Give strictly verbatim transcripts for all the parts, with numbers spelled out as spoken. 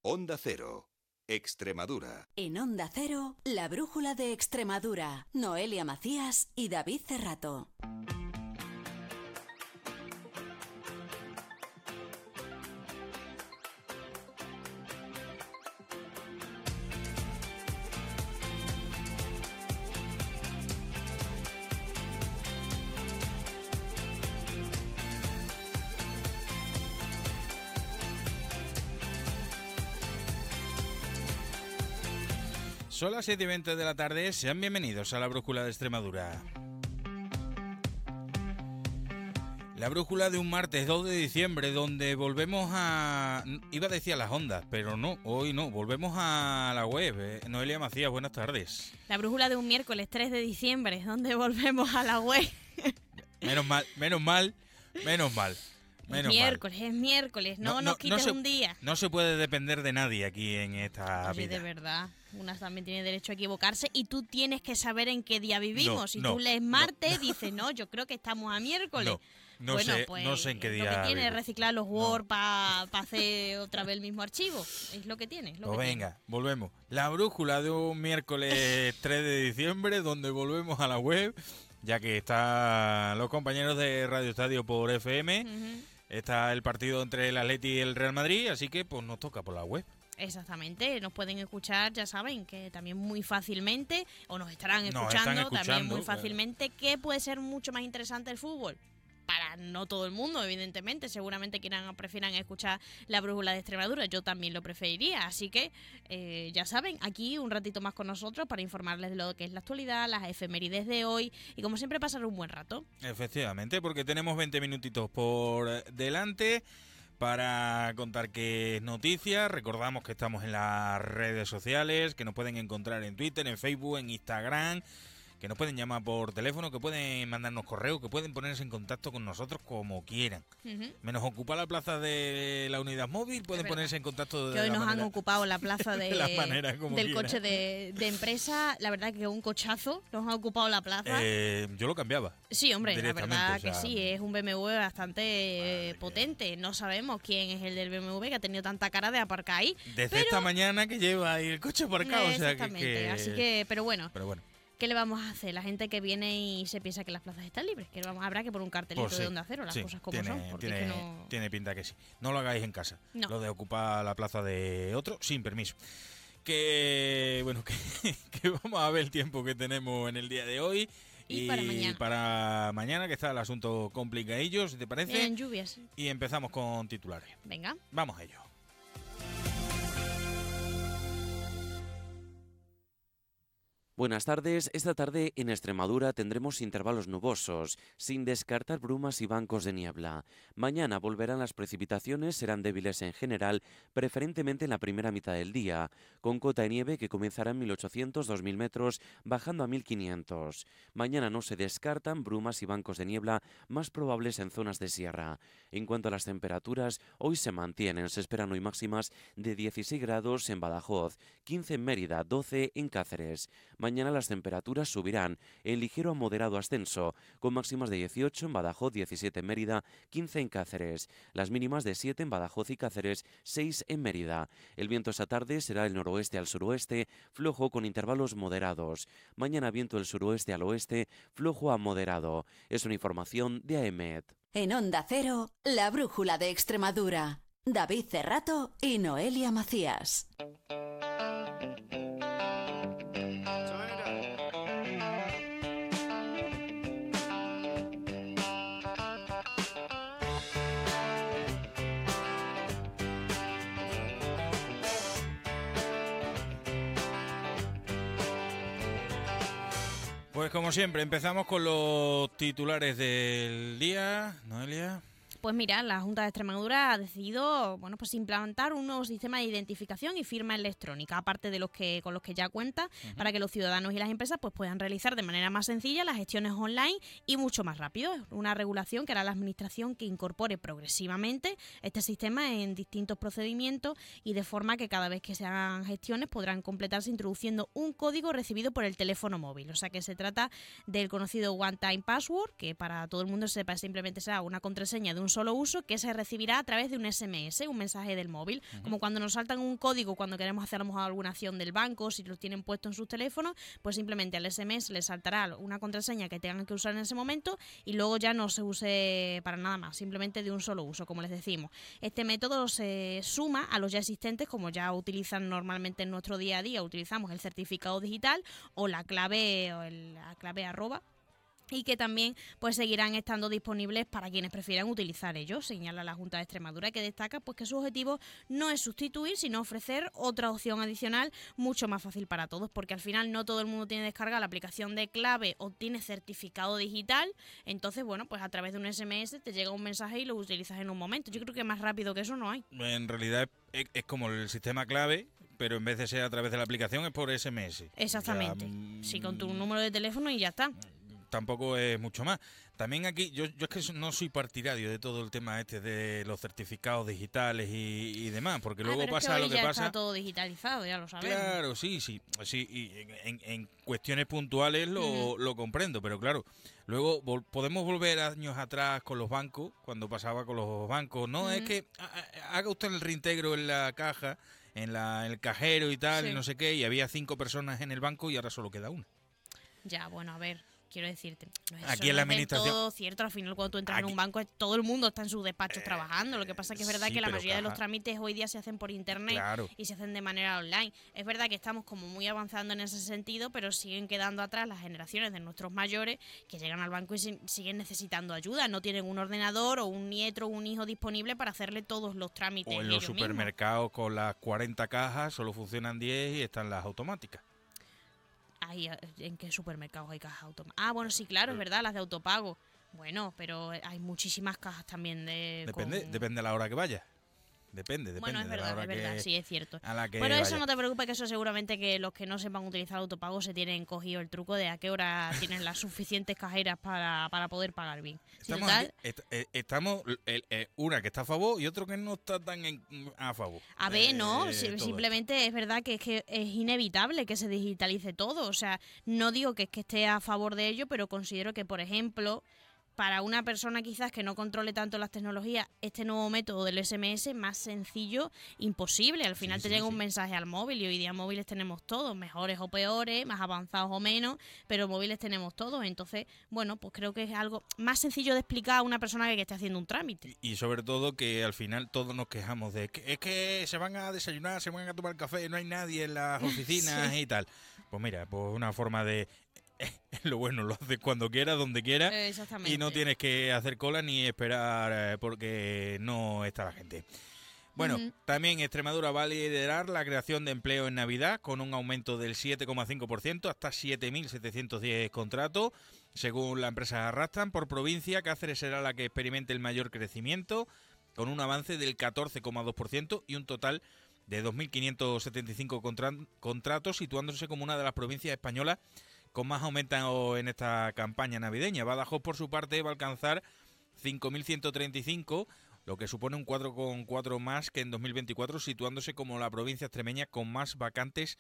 Onda Cero, Extremadura. En Onda Cero, la brújula de Extremadura. Noelia Macías y David Cerrato. Son las siete y veinte de la tarde, sean bienvenidos a la Brújula de Extremadura. La brújula de un martes dos de diciembre, donde volvemos a... Iba a decir a las ondas, pero no, hoy no, volvemos a la web. Eh, Noelia Macías, buenas tardes. La brújula de un miércoles tres de diciembre, donde volvemos a la web. Menos mal, menos mal, menos mal. Menos es miércoles, mal. es miércoles, no, no nos quites no se, un día. No se puede depender de nadie aquí en esta Oye, vida. de verdad, una también tiene derecho a equivocarse y tú tienes que saber en qué día vivimos. No, si no, tú lees martes, no. dices, no, yo creo que estamos a miércoles. No, no, bueno, sé, pues, no sé en qué día lo que tiene vivo. es reciclar los Word no. para pa hacer otra vez el mismo archivo. Es lo que tiene. Es lo pues que venga, tiene. volvemos. La brújula de un miércoles tres de diciembre, donde volvemos a la web, ya que están los compañeros de Radio Estadio por F M. Uh-huh. Está el partido entre el Atleti y el Real Madrid, así que pues nos toca por la web. Exactamente, nos pueden escuchar, ya saben, que también muy fácilmente, o nos estarán escuchando, nos están escuchando también muy fácilmente, claro. Que puede ser mucho más interesante el fútbol. Para no todo el mundo, evidentemente, seguramente quieran prefieran escuchar la brújula de Extremadura, yo también lo preferiría, así que eh, ya saben, aquí un ratito más con nosotros para informarles de lo que es la actualidad, las efemérides de hoy y como siempre pasar un buen rato. Efectivamente, porque tenemos veinte minutitos por delante para contar qué es noticia. Recordamos que estamos en las redes sociales, que nos pueden encontrar en Twitter, en Facebook, en Instagram, que nos pueden llamar por teléfono, que pueden mandarnos correo, que pueden ponerse en contacto con nosotros como quieran. Uh-huh. Menos ocupar la plaza de la unidad móvil, pueden ponerse en contacto de que hoy la nos manera, han ocupado la plaza de, de la manera como del quieran. Coche de, de empresa. La verdad que un cochazo nos ha ocupado la plaza. Eh, yo lo cambiaba. Sí, hombre, la verdad o sea, que sí, es un B M W bastante eh, potente. No sabemos quién es el del B M W que ha tenido tanta cara de aparcar ahí. Desde pero... esta mañana que lleva ahí el coche aparcado. Exactamente, o sea, que, que... así que, pero bueno. Pero bueno. ¿Qué le vamos a hacer? La gente que viene y se piensa que las plazas están libres, que vamos, habrá que poner un cartelito pues sí, de Onda Cero, las sí, cosas como tiene, son. Porque tiene, es que no... tiene pinta que sí. No lo hagáis en casa. No. Lo de ocupar la plaza de otro sin permiso. Que bueno, que, que vamos a ver el tiempo que tenemos en el día de hoy. Y, y para mañana. para mañana, que está el asunto complicadillo, si te parece. En lluvias. Y empezamos con titulares. Venga. Vamos a ello. Buenas tardes. Esta tarde en Extremadura tendremos intervalos nubosos, sin descartar brumas y bancos de niebla. Mañana volverán las precipitaciones, serán débiles en general, preferentemente en la primera mitad del día, con cota de nieve que comenzará en mil ochocientos a dos mil metros, bajando a mil quinientos. Mañana no se descartan brumas y bancos de niebla más probables en zonas de sierra. En cuanto a las temperaturas, hoy se mantienen, se esperan hoy máximas de dieciséis grados en Badajoz, quince en Mérida, doce en Cáceres. Mañana las temperaturas subirán en ligero a moderado ascenso, con máximas de dieciocho en Badajoz, diecisiete en Mérida, quince en Cáceres. Las mínimas de siete en Badajoz y Cáceres, seis en Mérida. El viento esta tarde será del noroeste al suroeste, flojo con intervalos moderados. Mañana viento del suroeste al oeste, flojo a moderado. Es una información de AEMET. En Onda Cero, la brújula de Extremadura. David Cerrato y Noelia Macías. Pues como siempre, empezamos con los titulares del día. Noelia. Pues mira, la Junta de Extremadura ha decidido, bueno, pues implantar un nuevo sistema de identificación y firma electrónica, aparte de los que con los que ya cuenta, uh-huh. para que los ciudadanos y las empresas pues puedan realizar de manera más sencilla las gestiones online y mucho más rápido. Es una regulación que hará la administración que incorpore progresivamente este sistema en distintos procedimientos y de forma que cada vez que se hagan gestiones podrán completarse introduciendo un código recibido por el teléfono móvil. O sea que se trata del conocido One Time Password, que para todo el mundo sepa simplemente será una contraseña de un un solo uso que se recibirá a través de un ese eme ese, un mensaje del móvil. Uh-huh. Como cuando nos saltan un código cuando queremos hacer a lo mejor alguna acción del banco, si lo tienen puesto en sus teléfonos, pues simplemente al ese eme ese les saltará una contraseña que tengan que usar en ese momento y luego ya no se use para nada más, simplemente de un solo uso, como les decimos. Este método se suma a los ya existentes, como ya utilizan normalmente en nuestro día a día, utilizamos el certificado digital o la clave, o el, la clave arroba, y que también pues seguirán estando disponibles para quienes prefieran utilizar ellos. Señala la Junta de Extremadura, que destaca pues que su objetivo no es sustituir, sino ofrecer otra opción adicional mucho más fácil para todos, porque al final no todo el mundo tiene descargada la aplicación de clave o tiene certificado digital. Entonces, bueno, pues a través de un ese eme ese te llega un mensaje y lo utilizas en un momento. Yo creo que más rápido que eso no hay. En realidad es, es como el sistema clave, pero en vez de ser a través de la aplicación es por ese eme ese. Exactamente. Ya, mm, sí, con tu número de teléfono y ya está. Tampoco es mucho más. También aquí, yo, yo es que no soy partidario de todo el tema este de los certificados digitales y, y demás, porque luego ah, pero pasa es que hoy lo que ya pasa. Está todo digitalizado, ya lo sabemos. Claro, sí, sí, sí. Y en, en cuestiones puntuales lo, uh-huh. lo comprendo, pero claro, luego vol- podemos volver años atrás con los bancos, cuando pasaba con los bancos. No, uh-huh. es que a, haga usted el reintegro en la caja, en, la, en el cajero y tal, sí. y no sé qué, y había cinco personas en el banco y ahora solo queda una. Ya, bueno, a ver. Quiero decirte, no es, aquí eso en la no administración es todo cierto. Al final, cuando tú entras aquí, en un banco, todo el mundo está en sus despachos eh, trabajando. Lo que pasa es que es verdad sí, que la mayoría caja. de los trámites hoy día se hacen por internet claro. y se hacen de manera online. Es verdad que estamos como muy avanzando en ese sentido, pero siguen quedando atrás las generaciones de nuestros mayores que llegan al banco y si, siguen necesitando ayuda. No tienen un ordenador o un nieto o un hijo disponible para hacerle todos los trámites. O en los supermercados mismos. Con las cuarenta cajas solo funcionan diez y están las automáticas. Ay, ¿en qué supermercados hay cajas automáticas? Ah, bueno, sí, claro, es verdad, las de autopago. Bueno, pero hay muchísimas cajas también de... Depende, con... depende de la hora que vayas. Depende, depende. Bueno, es verdad, de la hora es verdad, que, sí, es cierto. A la que bueno, eso vaya. no te preocupes, que eso seguramente que los que no sepan utilizar autopago se tienen cogido el truco de a qué hora tienen las suficientes cajeras para, para poder pagar bien. Estamos, total, aquí, est- eh, estamos eh, eh, una que está a favor y otro que no está tan en, a favor. A ver, eh, no, si, simplemente esto. Es verdad que es que es inevitable que se digitalice todo. O sea, no digo que es que esté a favor de ello, pero considero que, por ejemplo, para una persona quizás que no controle tanto las tecnologías, este nuevo método del ese eme ese más sencillo, imposible. Al final sí, te sí, llega sí. un mensaje al móvil y hoy día móviles tenemos todos, mejores o peores, más avanzados o menos, pero móviles tenemos todos. Entonces, bueno, pues creo que es algo más sencillo de explicar a una persona que, que esté haciendo un trámite. Y, y sobre todo que al final todos nos quejamos de que es que se van a desayunar, se van a tomar café, no hay nadie en las oficinas sí. y tal. Pues mira, pues una forma de... lo bueno, lo haces cuando quieras, donde quieras y no tienes que hacer cola ni esperar porque no está la gente. Bueno, uh-huh. también Extremadura va a liderar la creación de empleo en Navidad con un aumento del siete coma cinco por ciento hasta siete mil setecientos diez contratos. Según la empresa Arrastran, por provincia, Cáceres será la que experimente el mayor crecimiento con un avance del catorce coma dos por ciento y un total de dos mil quinientos setenta y cinco contra- contratos, situándose como una de las provincias españolas con más aumento en esta campaña navideña. Badajoz, por su parte, va a alcanzar cinco mil ciento treinta y cinco, lo que supone un cuatro coma cuatro más que en dos mil veinticuatro, situándose como la provincia extremeña con más vacantes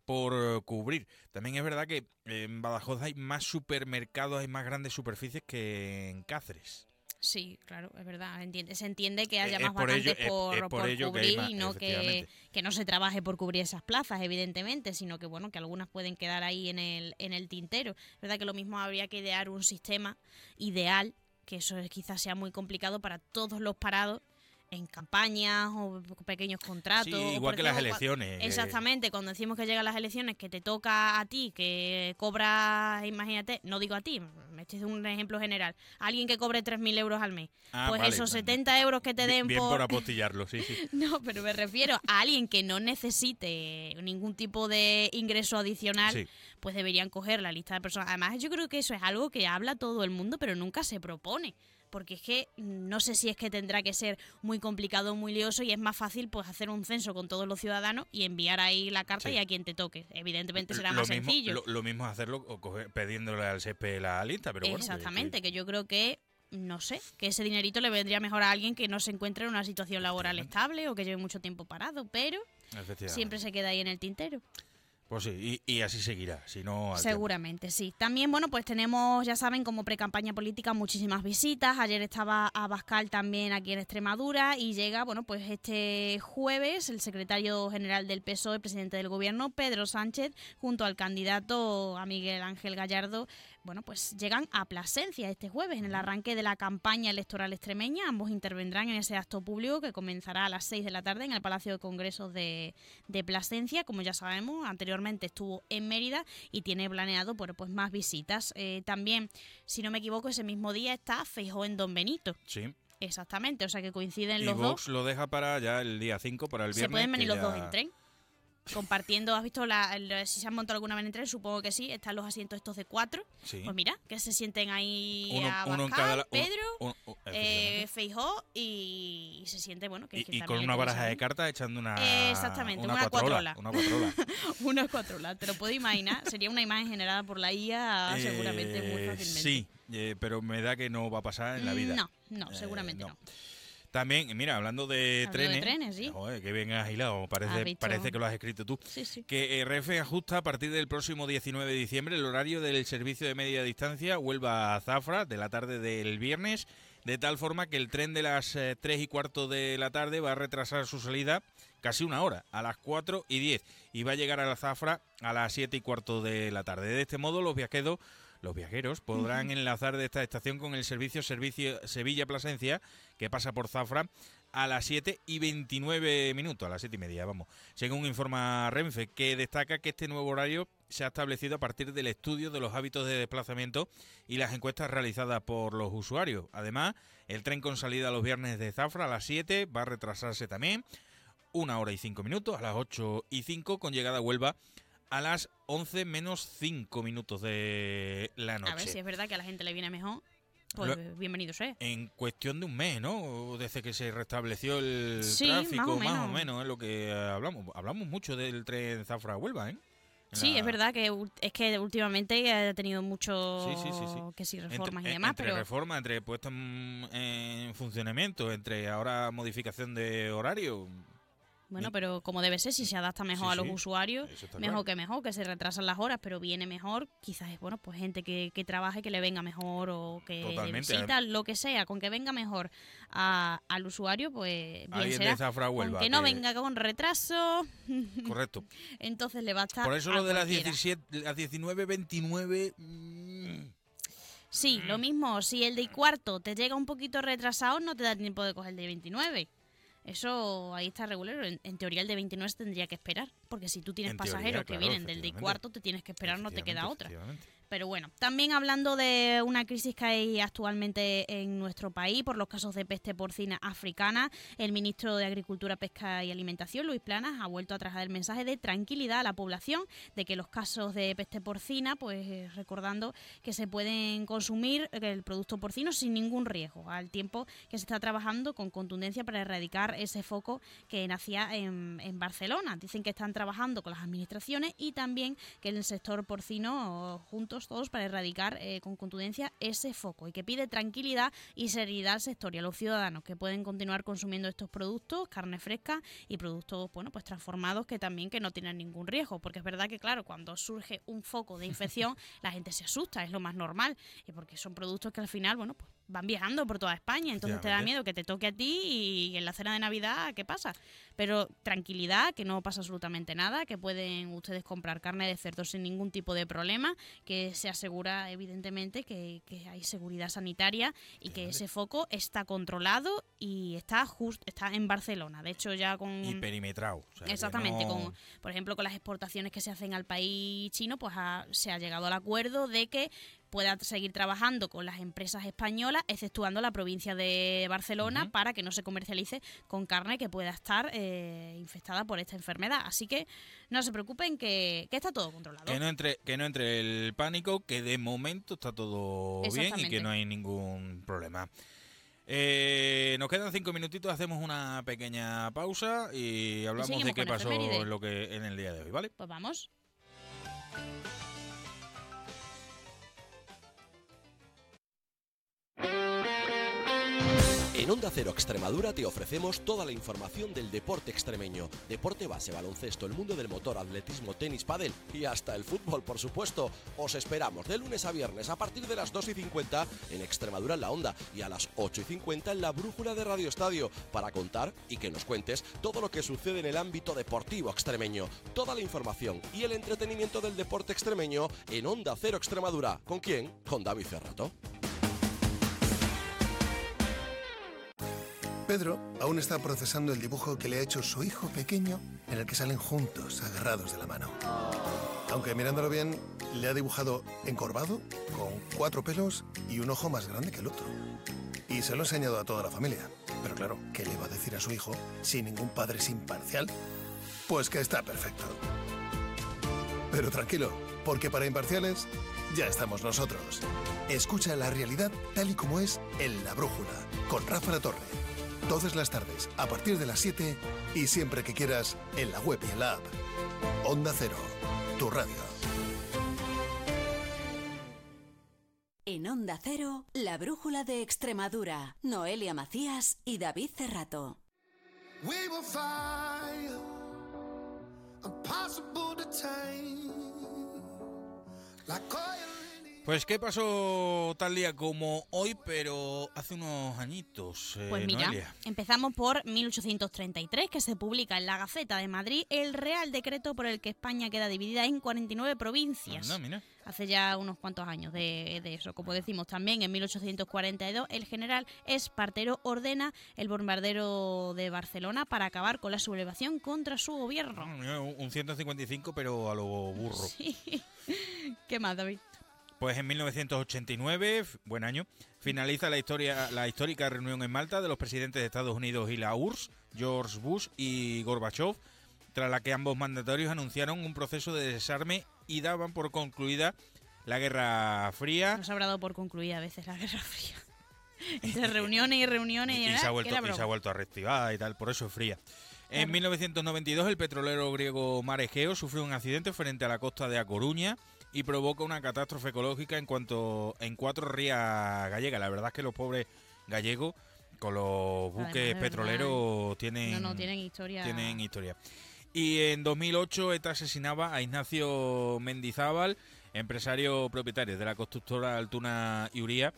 por cubrir. También es verdad que en Badajoz hay más supermercados, hay más grandes superficies que en Cáceres. Sí, claro, es verdad. Entiende, se entiende que haya es más por vacantes ello, por, es, es por, por ello cubrir que más, y no que, que no se trabaje por cubrir esas plazas, evidentemente, sino que bueno, que algunas pueden quedar ahí en el, en el tintero. Es verdad que lo mismo habría que idear un sistema ideal, que eso quizás sea muy complicado para todos los parados en campañas o pequeños contratos. Sí, igual que las elecciones. Cuando, exactamente, cuando decimos que llegan las elecciones, que te toca a ti, que cobras, imagínate, no digo a ti, me estoy dando un ejemplo general, alguien que cobre tres mil euros al mes. Ah, pues vale, esos vale. setenta euros que te den bien, bien por... por apostillarlo, sí, sí. No, pero me refiero a alguien que no necesite ningún tipo de ingreso adicional, sí. Pues deberían coger la lista de personas. Además, yo creo que eso es algo que habla todo el mundo, pero nunca se propone. Porque es que no sé si es que tendrá que ser muy complicado, muy lioso y es más fácil pues hacer un censo con todos los ciudadanos y enviar ahí la carta sí. y a quien te toque. Evidentemente será lo más mismo, sencillo. Lo, lo mismo es hacerlo o coger, pidiéndole al C E P la lista, pero bueno. Exactamente, que, que... que yo creo que, no sé, que ese dinerito le vendría mejor a alguien que no se encuentre en una situación laboral estable o que lleve mucho tiempo parado, pero siempre se queda ahí en el tintero. Pues sí, y, y así seguirá, si no... al Seguramente, tiempo. Sí. También, bueno, pues tenemos, ya saben, como pre-campaña política muchísimas visitas. Ayer estaba Abascal también aquí en Extremadura y llega, bueno, pues este jueves el secretario general del P S O E, presidente del gobierno, Pedro Sánchez, junto al candidato a Miguel Ángel Gallardo, bueno, pues llegan a Plasencia este jueves en el arranque de la campaña electoral extremeña. Ambos intervendrán en ese acto público que comenzará a las seis de la tarde en el Palacio de Congresos de, de Plasencia. Como ya sabemos, anteriormente estuvo en Mérida y tiene planeado bueno, pues más visitas. Eh, también, si no me equivoco, ese mismo día está Feijóo en Don Benito. Sí. Exactamente, o sea que coinciden y los Vox dos. lo deja para ya el día cinco, para el viernes. Se pueden venir los ya... dos en tren. Compartiendo, ¿has visto la, la, si se han montado alguna vez en tren? Supongo que sí, están los asientos estos de cuatro. Sí. Pues mira, que se sienten ahí uno, a uno en Abascal, cada la, Pedro, uno, uno, eh, Feijóo y, y se siente, bueno, que, y, que y también con una baraja de interesante. cartas echando una Eh, exactamente, una, una cuatrola, cuatrola. una cuatrola. Una cuatrola, te lo puedo imaginar. Sería una imagen generada por la I A Eh, seguramente muy fácilmente. Sí, eh, pero me da que no va a pasar en la vida. No, no, Eh, seguramente no. no. También, mira, hablando de Hablando trenes, de trenes, sí. joder, que bien has hilado, ¿Has parece, visto? parece que lo has escrito tú. Sí, sí. Que eh, Renfe ajusta a partir del próximo diecinueve de diciembre el horario del servicio de media distancia Huelva a Zafra de la tarde del viernes, de tal forma que el tren de las eh, tres y cuarto de la tarde va a retrasar su salida casi una hora, a las cuatro y diez, y va a llegar a la Zafra a las siete y cuarto de la tarde. De este modo, los viajeros Los viajeros podrán uh-huh. enlazar de esta estación con el servicio, servicio Sevilla-Plasencia, que pasa por Zafra a las siete y veintinueve minutos, a las siete y media, vamos. Según informa Renfe, que destaca que este nuevo horario se ha establecido a partir del estudio de los hábitos de desplazamiento y las encuestas realizadas por los usuarios. Además, el tren con salida los viernes de Zafra a las siete va a retrasarse también una hora y cinco minutos, a las ocho y cinco, con llegada a Huelva a las once menos cinco minutos de la noche. A ver, si es verdad que a la gente le viene mejor, pues Lo, bienvenido sea. En cuestión de un mes, ¿no? Desde que se restableció el sí, tráfico, más o, más o menos es lo que hablamos. Hablamos mucho del tren Zafra-Huelva, ¿eh? Sí, la... es verdad que es que últimamente ha tenido mucho sí, sí, sí, sí. que sí, reformas entre, y demás, entre pero reformas, entre puestas en, en funcionamiento, entre ahora modificación de horario. Bueno, pero como debe ser, si se adapta mejor sí, a los sí. usuarios, mejor claro. que mejor, que se retrasan las horas, pero viene mejor, quizás es bueno, pues gente que, que trabaje, que le venga mejor o que Totalmente. visita, lo que sea, con que venga mejor a, al usuario, pues bien Alguien será. de Zafra Huelva, con que no que... venga con retraso, correcto. Entonces le va a estar Por eso a lo de las, cualquiera. diecisiete, las diecinueve veintinueve... Mmm. Sí, lo mismo, si el de y cuarto te llega un poquito retrasado, no te da tiempo de coger el de veintinueve. Eso ahí está regular. En, en teoría el de veintinueve se tendría que esperar, porque si tú tienes en pasajeros teoría, que claro, vienen del de y cuarto, te tienes que esperar, no te queda otra. Pero bueno, también hablando de una crisis que hay actualmente en nuestro país por los casos de peste porcina africana, el ministro de Agricultura, Pesca y Alimentación, Luis Planas, ha vuelto a trasladar el mensaje de tranquilidad a la población de que los casos de peste porcina, pues recordando que se pueden consumir el producto porcino sin ningún riesgo, al tiempo que se está trabajando con contundencia para erradicar ese foco que nacía en, en Barcelona. Dicen que están trabajando con las administraciones y también que en el sector porcino juntos todos para erradicar eh, con contundencia ese foco, y que pide tranquilidad y seriedad al sector y a los ciudadanos que pueden continuar consumiendo estos productos, carne fresca y productos bueno pues transformados que también que no tienen ningún riesgo, porque es verdad que claro, cuando surge un foco de infección la gente se asusta, es lo más normal, y porque son productos que al final bueno pues van viajando por toda España, entonces te da miedo que te toque a ti y en la cena de Navidad, ¿qué pasa? Pero tranquilidad, que no pasa absolutamente nada, que pueden ustedes comprar carne de cerdo sin ningún tipo de problema, que se asegura evidentemente que, que hay seguridad sanitaria y que ese foco está controlado y está justo está en Barcelona. De hecho ya con... Y perimetrado. O sea, exactamente, no... con, por ejemplo con las exportaciones que se hacen al país chino, pues ha, se ha llegado al acuerdo de que pueda seguir trabajando con las empresas españolas, exceptuando la provincia de Barcelona, uh-huh. para que no se comercialice con carne que pueda estar eh, infectada por esta enfermedad. Así que no se preocupen, que, que está todo controlado. Que no entre que no entre el pánico, que de momento está todo bien y que no hay ningún problema. Eh, nos quedan cinco minutitos, hacemos una pequeña pausa y hablamos y de qué pasó en, lo que, en el día de hoy, ¿vale? Pues vamos. En Onda Cero Extremadura te ofrecemos toda la información del deporte extremeño. Deporte base, baloncesto, el mundo del motor, atletismo, tenis, pádel y hasta el fútbol, por supuesto. Os esperamos de lunes a viernes a partir de las dos y cincuenta en Extremadura en la Onda y a las ocho y cincuenta en la Brújula de Radio Estadio para contar y que nos cuentes todo lo que sucede en el ámbito deportivo extremeño. Toda la información y el entretenimiento del deporte extremeño en Onda Cero Extremadura. ¿Con quién? Con David Cerrato. Pedro aún está procesando el dibujo que le ha hecho su hijo pequeño en el que salen juntos, agarrados de la mano. Aunque mirándolo bien, le ha dibujado encorvado, con cuatro pelos y un ojo más grande que el otro. Y se lo ha enseñado a toda la familia. Pero claro, ¿qué le va a decir a su hijo si ningún padre es imparcial? Pues que está perfecto. Pero tranquilo, porque para imparciales ya estamos nosotros. Escucha la realidad tal y como es en La Brújula, con Rafa La Torre. Todas las tardes, a partir de las siete y siempre que quieras, en la web y en la app. Onda Cero, tu radio. En Onda Cero, La Brújula de Extremadura. Noelia Macías y David Cerrato. We will fire, impossible to tame, like oil. Pues qué pasó tal día como hoy, pero hace unos añitos, eh, Pues mira, Noelia. empezamos por mil ochocientos treinta y tres, que se publica en la Gaceta de Madrid el Real Decreto por el que España queda dividida en cuarenta y nueve provincias. Anda, mira. Hace ya unos cuantos años de, de eso. Como decimos también, en mil ochocientos cuarenta y dos el general Espartero ordena el bombardeo de Barcelona para acabar con la sublevación contra su gobierno. Un ciento cincuenta y cinco, pero a lo burro. Sí. ¿Qué más, David? Pues en mil novecientos ochenta y nueve, buen año, finaliza la historia, la histórica reunión en Malta de los presidentes de Estados Unidos y la U R S S, George Bush y Gorbachev, tras la que ambos mandatarios anunciaron un proceso de desarme y daban por concluida la Guerra Fría. Nos habrá dado por concluida a veces la Guerra Fría. Entre reuniones y reuniones. y, y, y, se ha ¿qué vuelto, era y se ha vuelto a reactivar y tal, por eso es fría. En Claro. mil novecientos noventa y dos el petrolero griego Mar Egeo sufrió un accidente frente a la costa de A Coruña y provoca una catástrofe ecológica en cuanto en cuatro rías gallegas. La verdad es que los pobres gallegos con los buques Además, de petroleros verdad, tienen, No, no, tienen historia. tienen historia. Y en dos mil ocho ETA asesinaba a Ignacio Mendizábal, empresario propietario de la constructora Altuna y Uría.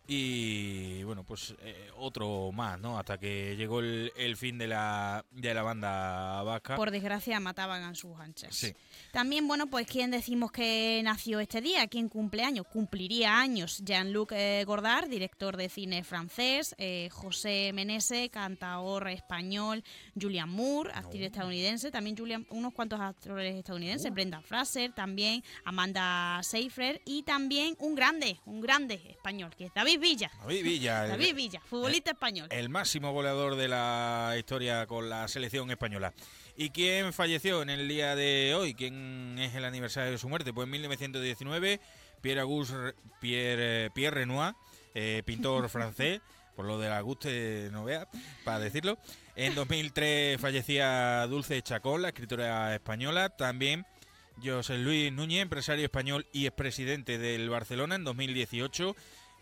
Y bueno, pues eh, otro más, ¿no? Hasta que llegó el, el fin de la, de la banda vasca. Por desgracia mataban a sus anchas. Sí. También, bueno, pues ¿quién decimos que nació este día? ¿Quién cumple años? Cumpliría años Jean-Luc eh, Godard, director de cine francés, eh, José Menese, cantaor español, Julianne Moore, actriz No. estadounidense, también Julian, unos cuantos actores estadounidenses, Uh. Brenda Fraser, también Amanda Seyfried y también un grande, un grande español, que es David Villa. David Villa, el, David Villa, futbolista español. el máximo goleador de la historia con la selección española. ¿Y quién falleció en el día de hoy? ¿Quién es el aniversario de su muerte? Pues en mil novecientos diecinueve, Pierre Auguste Pierre, Pierre Renoir, eh, pintor francés, por lo de la Auguste no vea, para decirlo. En dos mil tres fallecía Dulce Chacón, la escritora española. También José Luis Núñez, empresario español y expresidente del Barcelona en dos mil dieciocho.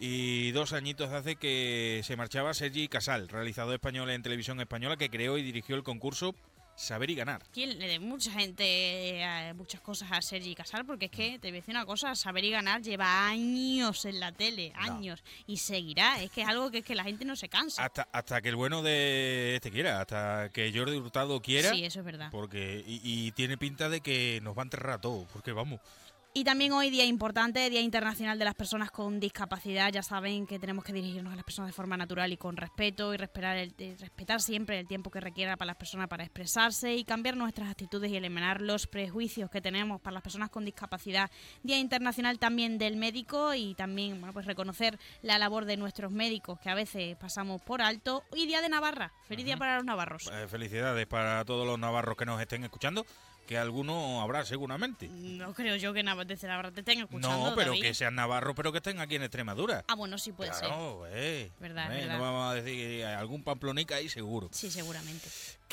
Y dos añitos hace que se marchaba Sergi Casal, realizador español en televisión española, que creó y dirigió el concurso Saber y Ganar. ¿Quién le dé mucha gente eh, muchas cosas a Sergi Casal? Porque es que te voy a decir una cosa, Saber y Ganar lleva años en la tele, años, y seguirá. Es que es algo que es que la gente no se cansa. Hasta, hasta que el bueno de este quiera, hasta que Jordi Hurtado quiera. Sí, eso es verdad. Porque y, y tiene pinta de que nos va a enterrar a todos, porque vamos. Y también hoy, día importante, Día Internacional de las Personas con Discapacidad. Ya saben que tenemos que dirigirnos a las personas de forma natural y con respeto y respetar, el, y respetar siempre el tiempo que requiera para las personas para expresarse y cambiar nuestras actitudes y eliminar los prejuicios que tenemos para las personas con discapacidad. Día Internacional también del médico y también, bueno, pues reconocer la labor de nuestros médicos que a veces pasamos por alto. Y Día de Navarra. Feliz día para los navarros. Eh, felicidades para todos los navarros que nos estén escuchando, que alguno habrá seguramente. No creo yo que Nav- desde Navarra te estén escuchando, No, pero David. que sean navarros, pero que estén aquí en Extremadura. Ah, bueno, sí puede ser. Claro, eh, Verdad, eh, verdad. no vamos a decir que hay algún pamplonica ahí seguro. Sí, seguramente.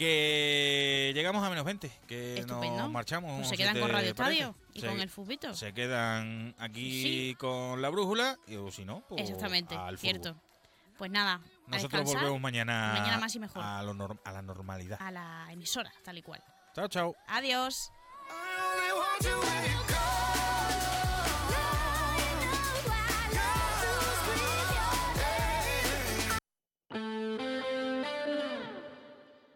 Que llegamos a menos veinte, que Estupendo. nos marchamos. Pues se si quedan te con Radio parece. Estadio y Se- con el futbito. Se quedan aquí Sí. con la brújula, y o si no, pues Exactamente, al cierto. fútbol. Pues nada, Nosotros descansar. volvemos mañana, Mañana más y mejor. A, lo norm- a la normalidad. A la emisora, tal y cual. Chao, chao. Adiós. I only want you when you come.